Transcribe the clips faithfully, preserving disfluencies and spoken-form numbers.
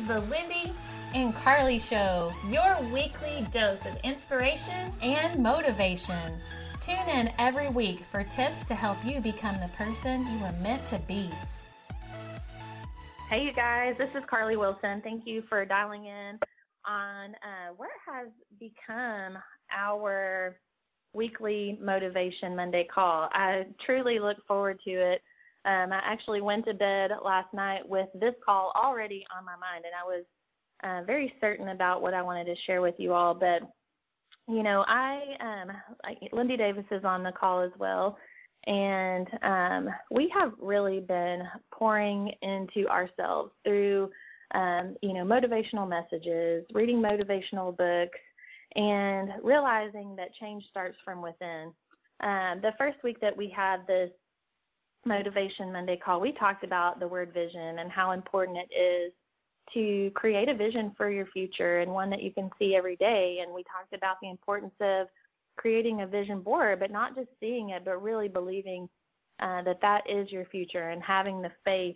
the Lindy and Carly Show, your weekly dose of inspiration and motivation. Tune in every week for tips to help you become the person you were meant to be. Hey, you guys, this is Carly Wilson. Thank you for dialing in on uh, what has become our weekly Motivation Monday call. I truly look forward to it. Um, I actually went to bed last night with this call already on my mind, and I was uh, very certain about what I wanted to share with you all. But, you know, I, um, I Lindy Davis is on the call as well, and um, we have really been pouring into ourselves through, um, you know, motivational messages, reading motivational books, and realizing that change starts from within. Um, the first week that we had this Motivation Monday call, we talked about the word vision and how important it is to create a vision for your future and one that you can see every day. And we talked about the importance of creating a vision board, but not just seeing it, but really believing uh, that that is your future and having the faith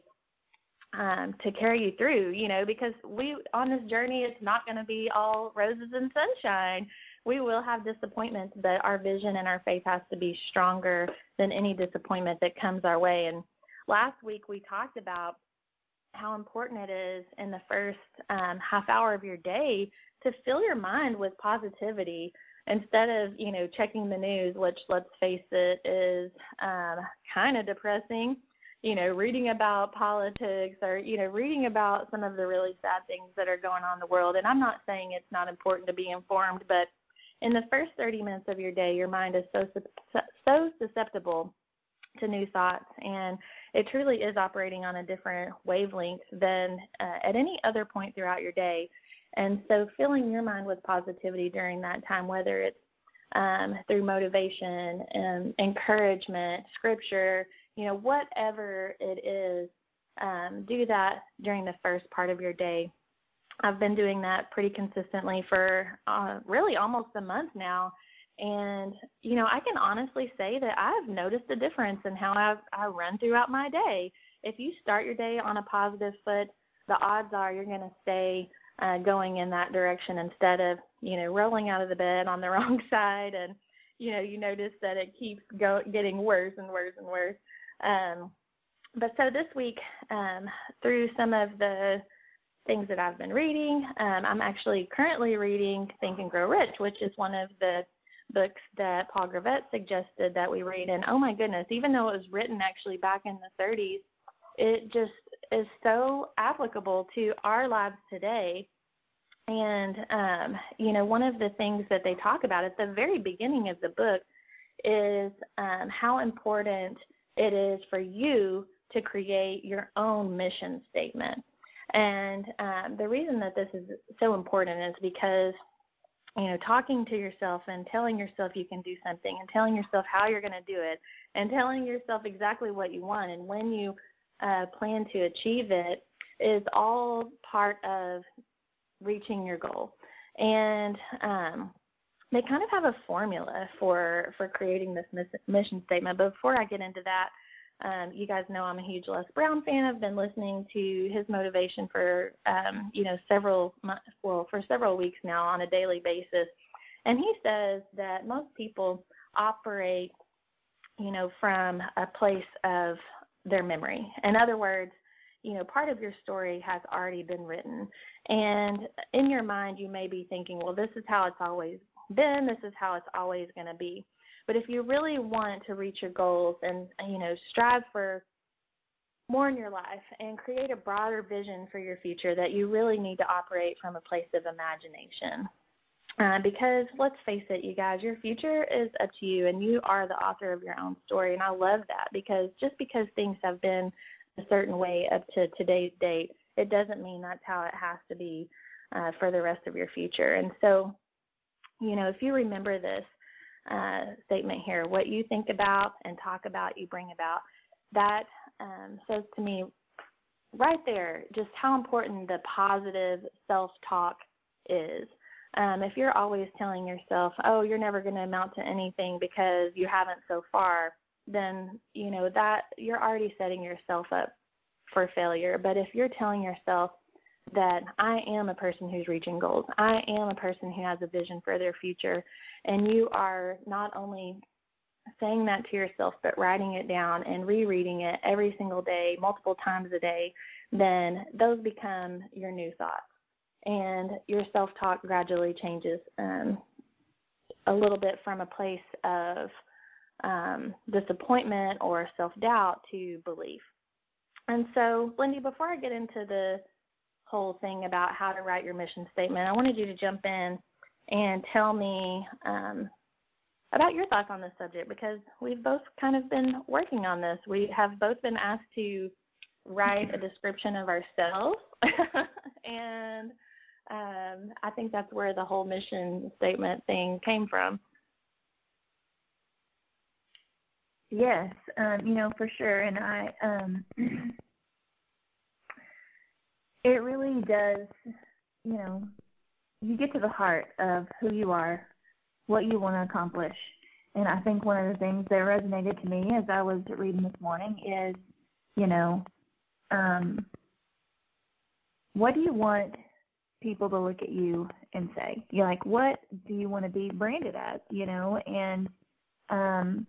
um, to carry you through, you know, because we, on this journey, it's not going to be all roses and sunshine. We will have disappointments, but our vision and our faith has to be stronger than any disappointment that comes our way. And last week we talked about how important it is in the first um, half hour of your day to fill your mind with positivity instead of, you know, checking the news, which, let's face it, is um, kind of depressing. You know, reading about politics or, you know, reading about some of the really sad things that are going on in the world. And I'm not saying it's not important to be informed, but in the first thirty minutes of your day, your mind is so so susceptible to new thoughts, and it truly is operating on a different wavelength than uh, at any other point throughout your day. And so filling your mind with positivity during that time, whether it's um, through motivation and encouragement, scripture, you know, whatever it is, um, do that during the first part of your day. I've been doing that pretty consistently for uh, really almost a month now. And, you know, I can honestly say that I've noticed a difference in how I've, I run throughout my day. If you start your day on a positive foot, the odds are you're going to stay uh, going in that direction instead of, you know, rolling out of the bed on the wrong side. And, you know, you notice that it keeps go, getting worse and worse and worse. Um, but so this week, um, through some of the things that I've been reading. Um, I'm actually currently reading Think and Grow Rich, which is one of the books that Paul Gravett suggested that we read. And oh my goodness, even though it was written actually back in the thirties, it just is so applicable to our lives today. And, um, you know, one of the things that they talk about at the very beginning of the book is um, how important it is for you to create your own mission statement. And um, the reason that this is so important is because, you know, talking to yourself and telling yourself you can do something and telling yourself how you're going to do it and telling yourself exactly what you want and when you uh, plan to achieve it is all part of reaching your goal. And um, they kind of have a formula for, for creating this mission statement. But before I get into that, Um, you guys know I'm a huge Les Brown fan. I've been listening to his motivation for, um, you know, several months, well, for several weeks now on a daily basis. And he says that most people operate, you know, from a place of their memory. In other words, you know, part of your story has already been written. And in your mind, you may be thinking, well, this is how it's always been. This is how it's always going to be. But if you really want to reach your goals and, you know, strive for more in your life and create a broader vision for your future, that you really need to operate from a place of imagination. Uh, because let's face it, you guys, your future is up to you, and you are the author of your own story. And I love that, because just because things have been a certain way up to today's date, it doesn't mean that's how it has to be uh, for the rest of your future. And so, you know, if you remember this, Uh, statement here, what you think about and talk about, you bring about. That um, says to me right there just how important the positive self-talk is. Um, if you're always telling yourself, oh, you're never going to amount to anything because you haven't so far, then, you know, that you're already setting yourself up for failure. But if you're telling yourself that I am a person who's reaching goals. I am a person who has a vision for their future. And you are not only saying that to yourself, but writing it down and rereading it every single day, multiple times a day, then those become your new thoughts. And your self-talk gradually changes um, a little bit from a place of um, disappointment or self-doubt to belief. And so, Lindy, before I get into the whole thing about how to write your mission statement, I wanted you to jump in and tell me um, about your thoughts on this subject, because we've both kind of been working on this. We have both been asked to write a description of ourselves, and um, I think that's where the whole mission statement thing came from. Yes, um, you know, for sure, and I, um, it really does, you know, you get to the heart of who you are, what you want to accomplish. And I think one of the things that resonated to me as I was reading this morning is, you know, um, what do you want people to look at you and say? You're like, what do you want to be branded as, you know? And, um,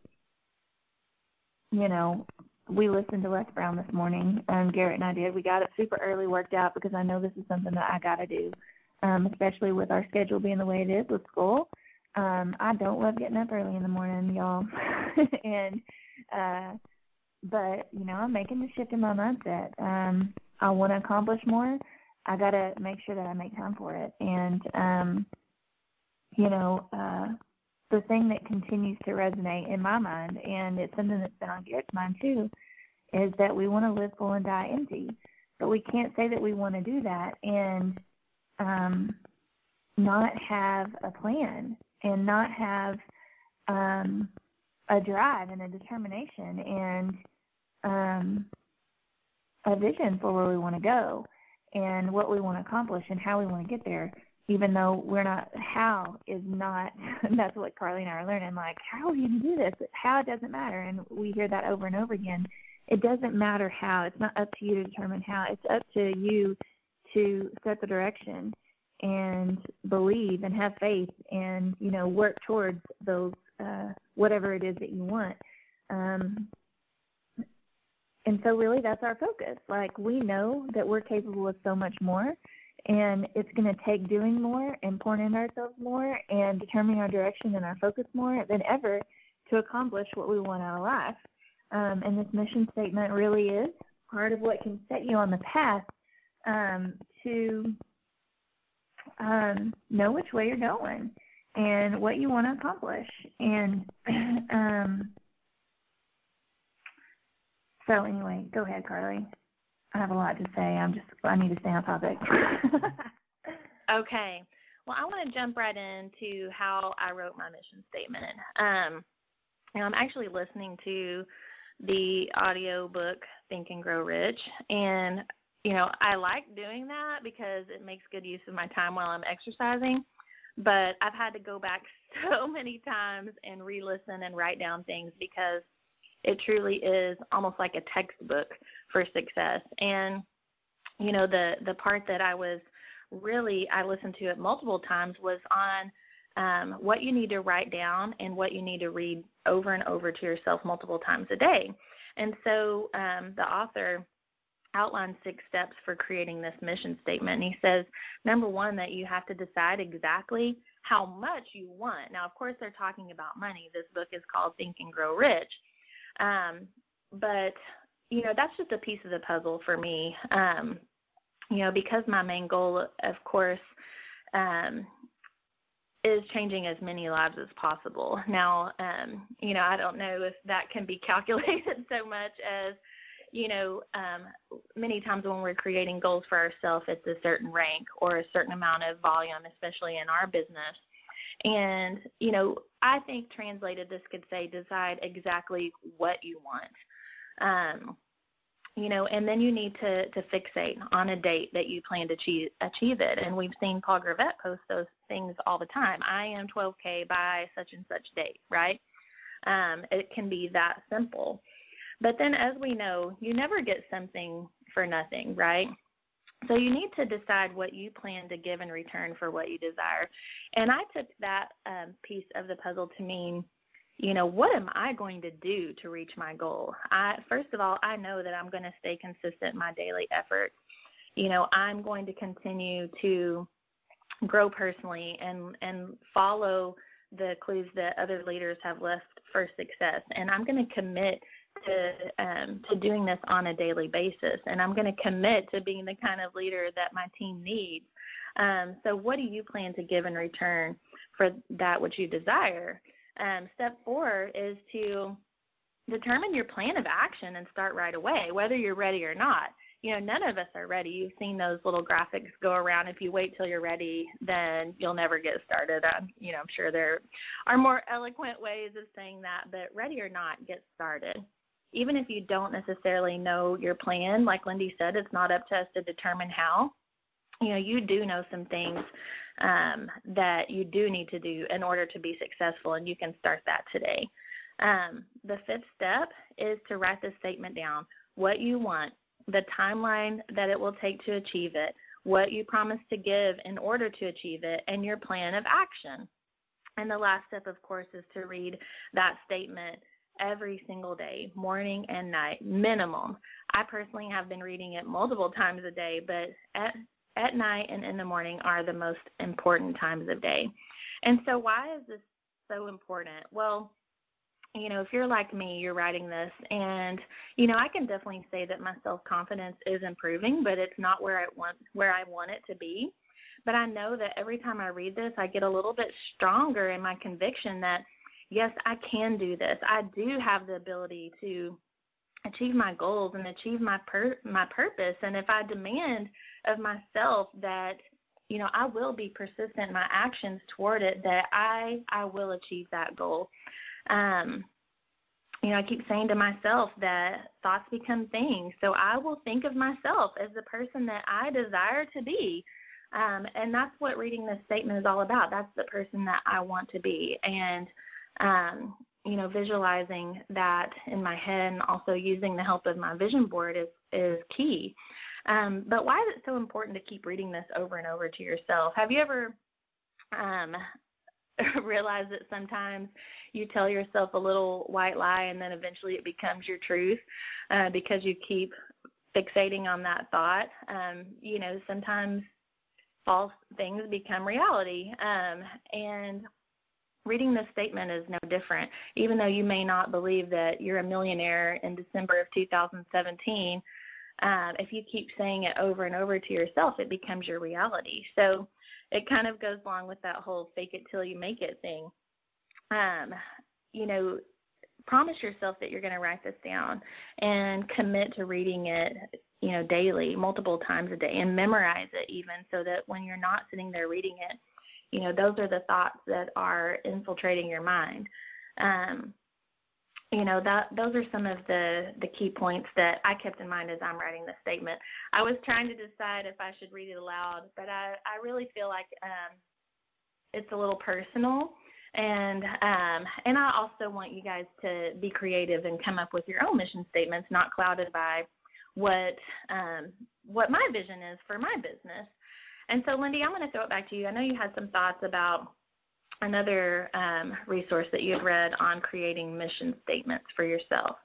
you know, we listened to Les Brown this morning, um, Garrett and I did. We got it super early worked out because I know this is something that I got to do, um, especially with our schedule being the way it is with school. Um, I don't love getting up early in the morning, y'all. and, uh, but, you know, I'm making the shift in my mindset. Um, I want to accomplish more. I got to make sure that I make time for it. And, um, you know, uh, the thing that continues to resonate in my mind, and it's something that's been on Garrett's mind too, is that we want to live full and die empty. But we can't say that we want to do that and um, not have a plan and not have um, a drive and a determination and um, a vision for where we want to go and what we want to accomplish and how we want to get there. Even though we're not, how is not, that's what Carly and I are learning, like, how are you going to do this? How doesn't matter, and we hear that over and over again. It doesn't matter how. It's not up to you to determine how. It's up to you to set the direction and believe and have faith and, you know, work towards those, uh, whatever it is that you want. Um, and so really that's our focus. Like, we know that we're capable of so much more. And it's going to take doing more and pouring into ourselves more and determining our direction and our focus more than ever to accomplish what we want out of life. Um, and this mission statement really is part of what can set you on the path um, to um, know which way you're going and what you want to accomplish. And um, so anyway, go ahead, Carly. I have a lot to say. I'm just, I need to stay on topic. Okay. Well, I want to jump right into how I wrote my mission statement. Um, and I'm actually listening to the audio book Think and Grow Rich. And, you know, I like doing that because it makes good use of my time while I'm exercising. But I've had to go back so many times and re-listen and write down things because it truly is almost like a textbook for success. And, you know, the, the part that I was really, I listened to it multiple times was on um, what you need to write down and what you need to read over and over to yourself multiple times a day. And so um, the author outlines six steps for creating this mission statement. And he says, number one, that you have to decide exactly how much you want. Now, of course, they're talking about money. This book is called Think and Grow Rich. Um, but, you know, that's just a piece of the puzzle for me, um, you know, because my main goal, of course, um, is changing as many lives as possible. Now, um, you know, I don't know if that can be calculated so much as, you know, um, many times when we're creating goals for ourselves, it's a certain rank or a certain amount of volume, especially in our business. And, you know, I think translated this could say decide exactly what you want, um, you know, and then you need to, to fixate on a date that you plan to achieve, achieve it. And we've seen Paul Gravett post those things all the time. I am twelve K by such and such date, right? Um, it can be that simple. But then as we know, you never get something for nothing, right? So you need to decide what you plan to give in return for what you desire. And I took that um, piece of the puzzle to mean, you know, what am I going to do to reach my goal? I, first of all, I know that I'm going to stay consistent in my daily efforts. You know, I'm going to continue to grow personally and, and follow the clues that other leaders have left for success. And I'm going to commit to um, to doing this on a daily basis. And I'm going to commit to being the kind of leader that my team needs. Um, so what do you plan to give in return for that which you desire? Um, step four is to determine your plan of action and start right away, whether you're ready or not. You know, none of us are ready. You've seen those little graphics go around. If you wait till you're ready, then you'll never get started. Um, you know, I'm sure there are more eloquent ways of saying that, but ready or not, get started. Even if you don't necessarily know your plan, like Lindy said, it's not up to us to determine how. You know, you do know some things um, that you do need to do in order to be successful, and you can start that today. Um, the fifth step is to write this statement down, what you want, the timeline that it will take to achieve it, what you promise to give in order to achieve it, and your plan of action. And the last step, of course, is to read that statement every single day, morning and night, minimum. I personally have been reading it multiple times a day, but at, at night and in the morning are the most important times of day. And so why is this so important? Well, you know, if you're like me, you're writing this, and, you know, I can definitely say that my self-confidence is improving, but it's not where I want where I want it to be. But I know that every time I read this, I get a little bit stronger in my conviction that, yes, I can do this. I do have the ability to achieve my goals and achieve my per- my purpose. And if I demand of myself that, you know, I will be persistent in my actions toward it, that I, I will achieve that goal. Um, you know, I keep saying to myself that thoughts become things. So I will think of myself as the person that I desire to be. Um, and that's what reading this statement is all about. That's the person that I want to be. And, um, you know, visualizing that in my head and also using the help of my vision board is, is key. Um, but why is it so important to keep reading this over and over to yourself? Have you ever um, realized that sometimes you tell yourself a little white lie and then eventually it becomes your truth uh, because you keep fixating on that thought? Um, you know, sometimes false things become reality. Um, and reading this statement is no different. Even though you may not believe that you're a millionaire in December of two thousand seventeen, um, if you keep saying it over and over to yourself, it becomes your reality. So it kind of goes along with that whole fake it till you make it thing. Um, you know, promise yourself that you're going to write this down and commit to reading it, you know, daily, multiple times a day, and memorize it even, so that when you're not sitting there reading it, you know, those are the thoughts that are infiltrating your mind. Um, you know, that those are some of the, the key points that I kept in mind as I'm writing this statement. I was trying to decide if I should read it aloud, but I, I really feel like um, it's a little personal. And um, and I also want you guys to be creative and come up with your own mission statements, not clouded by what um, what my vision is for my business. And so, Lindy, I'm going to throw it back to you. I know you had some thoughts about another um, resource that you had read on creating mission statements for yourself.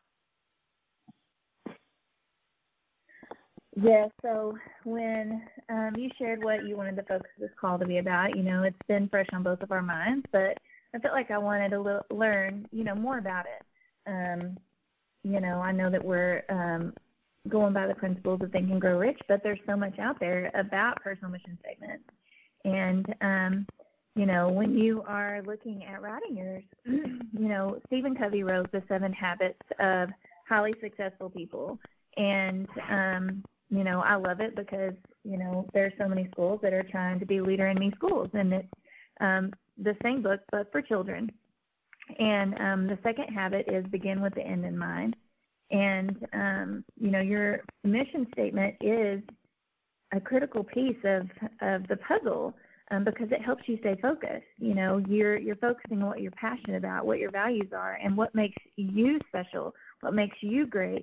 Yeah, so when um, you shared what you wanted the focus of this call to be about, you know, it's been fresh on both of our minds, but I felt like I wanted to l- learn, you know, more about it. Um, you know, I know that we're um, going by the principles of Think and Grow Rich, but there's so much out there about personal mission statements. And, um, you know, when you are looking at writing yours, you know, Stephen Covey wrote The Seven Habits of Highly Successful People. And, um, you know, I love it because, you know, there are so many schools that are trying to be Leader in Me schools. And it's um, the same book, but for children. And um, the second habit is begin with the end in mind. And, um, you know, your mission statement is a critical piece of, of the puzzle um, because it helps you stay focused. You know, you're, you're focusing on what you're passionate about, what your values are, and what makes you special, what makes you great.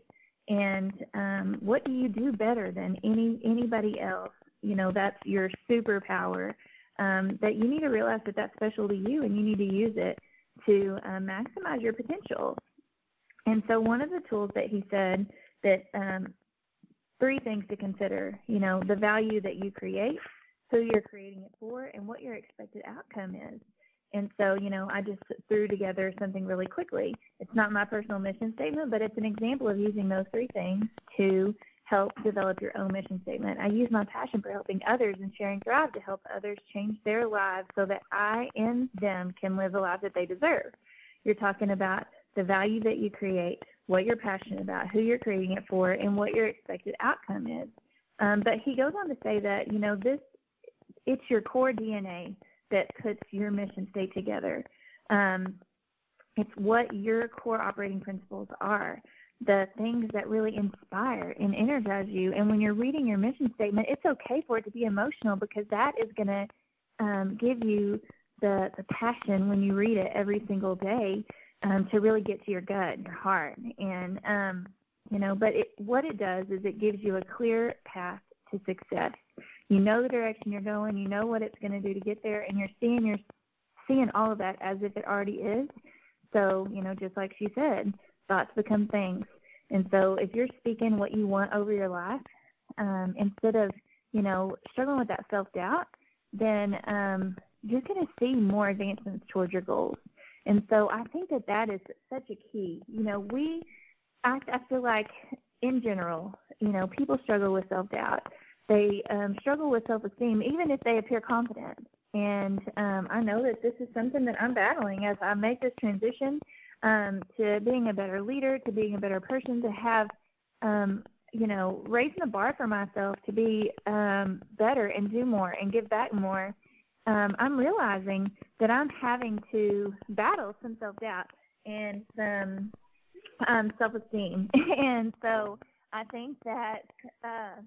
And um, what do you do better than any anybody else? You know, that's your superpower, um, that you need to realize that that's special to you, and you need to use it to uh, maximize your potential. And so one of the tools that he said that um, three things to consider, you know, the value that you create, who you're creating it for, and what your expected outcome is. And so, you know, I just threw together something really quickly. It's not my personal mission statement, but it's an example of using those three things to help develop your own mission statement. I use my passion for helping others and sharing Thrive to help others change their lives so that I and them can live the life that they deserve. You're talking about the value that you create, what you're passionate about, who you're creating it for, and what your expected outcome is. Um, but he goes on to say that, you know, this, it's your core D N A that puts your mission state together. Um, it's what your core operating principles are, the things that really inspire and energize you. And when you're reading your mission statement, it's okay for it to be emotional, because that is going to um, give you the, the passion when you read it every single day um, to really get to your gut, your heart. And, um, you know, but it, what it does is it gives you a clear path to success. You know the direction you're going, you know what it's going to do to get there, and you're seeing you're seeing all of that as if it already is. So, you know, just like she said, thoughts become things. And so if you're speaking what you want over your life, um, instead of, you know, struggling with that self-doubt, then um, you're going to see more advancements towards your goals. And so I think that that is such a key. You know, we, I, I feel like in general, you know, people struggle with self-doubt. They um, struggle with self-esteem, even if they appear confident. And um, I know that this is something that I'm battling as I make this transition um, to being a better leader, to being a better person, to have, um, you know, raising the bar for myself to be um, better and do more and give back more. Um, I'm realizing that I'm having to battle some self-doubt and some um, self-esteem. And so I think that uh,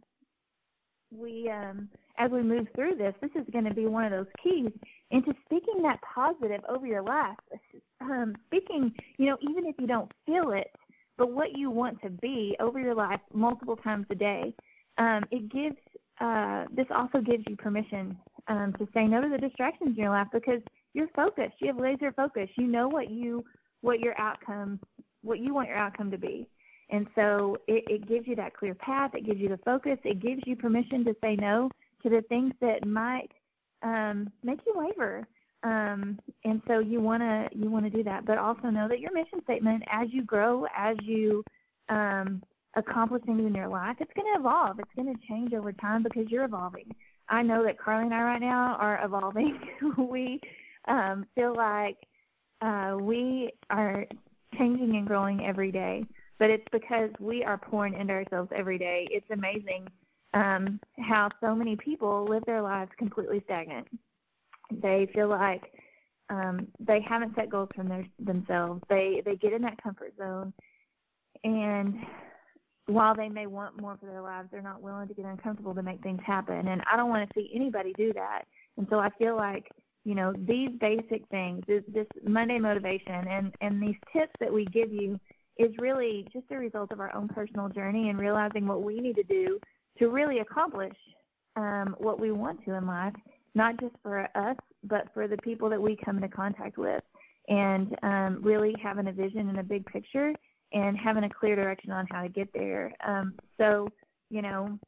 we, um, as we move through this, this is going to be one of those keys into speaking that positive over your life. Um, speaking, you know, even if you don't feel it, but what you want to be over your life multiple times a day. Um, it gives, uh, this also gives you permission um, to say no to the distractions in your life, because you're focused. You have laser focus. You know what you, what your outcome, what you want your outcome to be. And so it, it gives you that clear path. It gives you the focus. It gives you permission to say no to the things that might um, make you waver. Um, and so you want to you want to do that, but also know that your mission statement, as you grow, as you um, accomplish things in your life, it's going to evolve. It's going to change over time because you're evolving. I know that Carly and I right now are evolving. we um, feel like uh, we are changing and growing every day. But it's because we are pouring into ourselves every day. It's amazing um, how so many people live their lives completely stagnant. They feel like um, they haven't set goals for their, themselves. They they get in that comfort zone, and while they may want more for their lives, they're not willing to get uncomfortable to make things happen. And I don't want to see anybody do that. And so I feel like, you know, these basic things, this, this Monday motivation and, and these tips that we give you is really just a result of our own personal journey and realizing what we need to do to really accomplish um, what we want to in life, not just for us, but for the people that we come into contact with, and um, really having a vision and a big picture and having a clear direction on how to get there. Um, so, you know,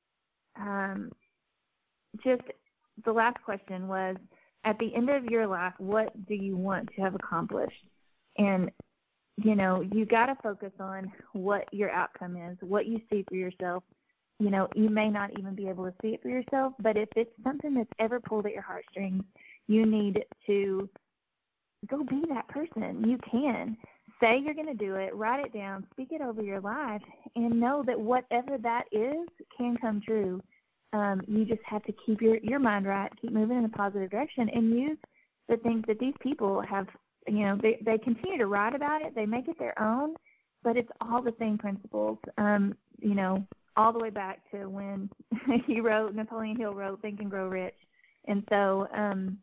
um, just the last question was, at the end of your life, what do you want to have accomplished? And you know, you got to focus on what your outcome is, what you see for yourself. You know, you may not even be able to see it for yourself, but if it's something that's ever pulled at your heartstrings, you need to go be that person. You can. Say you're going to do it, write it down, speak it over your life, and know that whatever that is can come true. Um, you just have to keep your, your mind right, keep moving in a positive direction, and use the things that these people have. You know, they, they continue to write about it. They make it their own, but it's all the same principles, um, you know, all the way back to when he wrote, Napoleon Hill wrote Think and Grow Rich. And so um,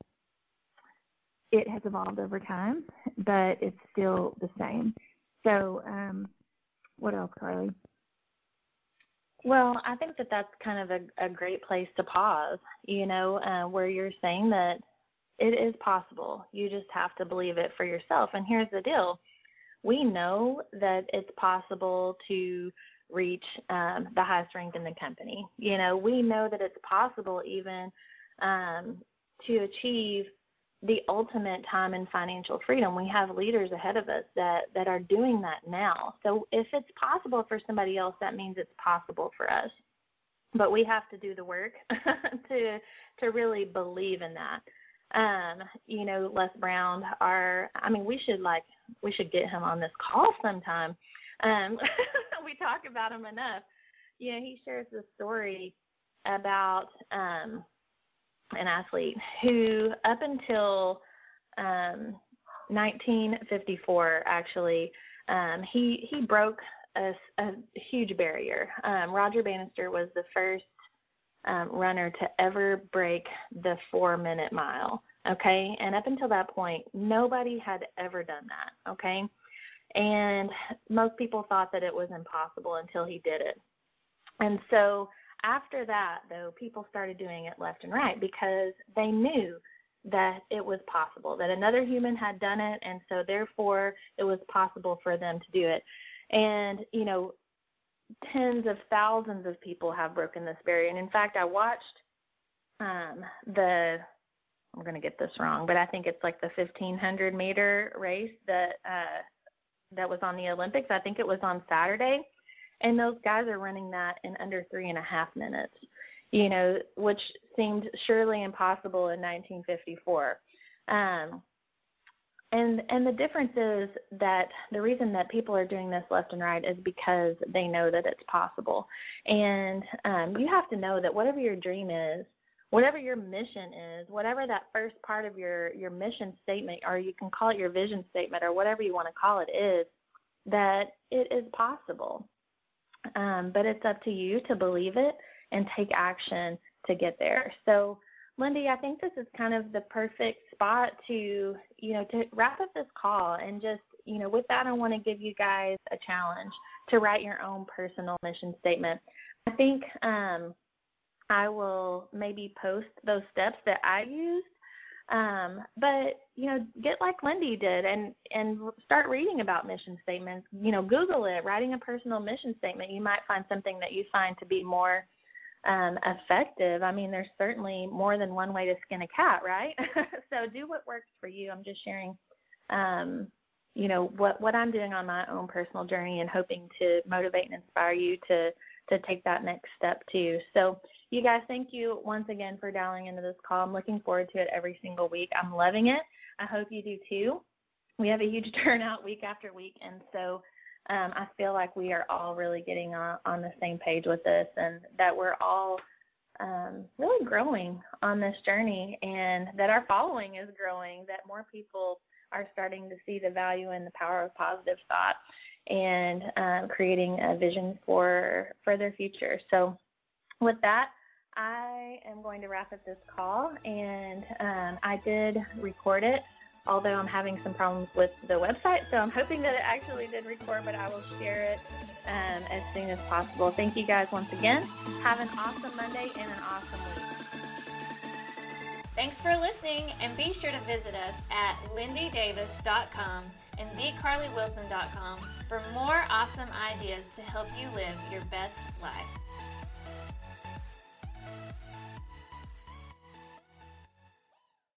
it has evolved over time, but it's still the same. So um, what else, Carly? Well, I think that that's kind of a, a great place to pause, you know, uh, where you're saying that it is possible. You just have to believe it for yourself. And here's the deal. We know that it's possible to reach um, the highest rank in the company. You know, we know that it's possible even um, to achieve the ultimate time and financial freedom. We have leaders ahead of us that, that are doing that now. So if it's possible for somebody else, that means it's possible for us. But we have to do the work to to really believe in that. Um, you know, Les Brown, our, I mean, we should like, we should get him on this call sometime. Um, we talk about him enough. You know, he shares this story about um, an athlete who up until um, nineteen fifty-four, actually, um, he he broke a, a huge barrier. Um, Roger Bannister was the first um, runner to ever break the four-minute mile, okay? And up until that point, nobody had ever done that, okay? And most people thought that it was impossible until he did it. And so after that, though, people started doing it left and right because they knew that it was possible, that another human had done it, and so therefore it was possible for them to do it. And, you know, tens of thousands of people have broken this barrier. And, in fact, I watched um, the – I'm going to get this wrong, but I think it's like the fifteen hundred meter race that uh, that was on the Olympics. I think it was on Saturday. And those guys are running that in under three and a half minutes, you know, which seemed surely impossible in nineteen fifty-four. Um, and and the difference is that the reason that people are doing this left and right is because they know that it's possible. And um, you have to know that whatever your dream is, whatever your mission is, whatever that first part of your, your mission statement, or you can call it your vision statement or whatever you want to call it is, that it is possible. Um, but it's up to you to believe it and take action to get there. So, Lindy, I think this is kind of the perfect spot to, you know, to wrap up this call. And just, you know, with that, I want to give you guys a challenge to write your own personal mission statement. I think um, I will maybe post those steps that I used. Um, but, you know, get like Lindy did and, and start reading about mission statements. You know, Google it, writing a personal mission statement. You might find something that you find to be more um, effective. I mean, there's certainly more than one way to skin a cat, right? So do what works for you. I'm just sharing, um, you know, what, what I'm doing on my own personal journey and hoping to motivate and inspire you to to take that next step too. So you guys, thank you once again for dialing into this call. I'm looking forward to it every single week. I'm loving it. I hope you do too. We have a huge turnout week after week, and so um, I feel like we are all really getting on, on the same page with this, and that we're all um, really growing on this journey, and that our following is growing, that more people are starting to see the value and the power of positive thought and um, creating a vision for, for their future. So with that, I am going to wrap up this call, and um, I did record it, although I'm having some problems with the website, so I'm hoping that it actually did record, but I will share it um, as soon as possible. Thank you guys once again. Have an awesome Monday and an awesome week. Thanks for listening, and be sure to visit us at lindy davis dot com and the carly wilson dot com for more awesome ideas to help you live your best life.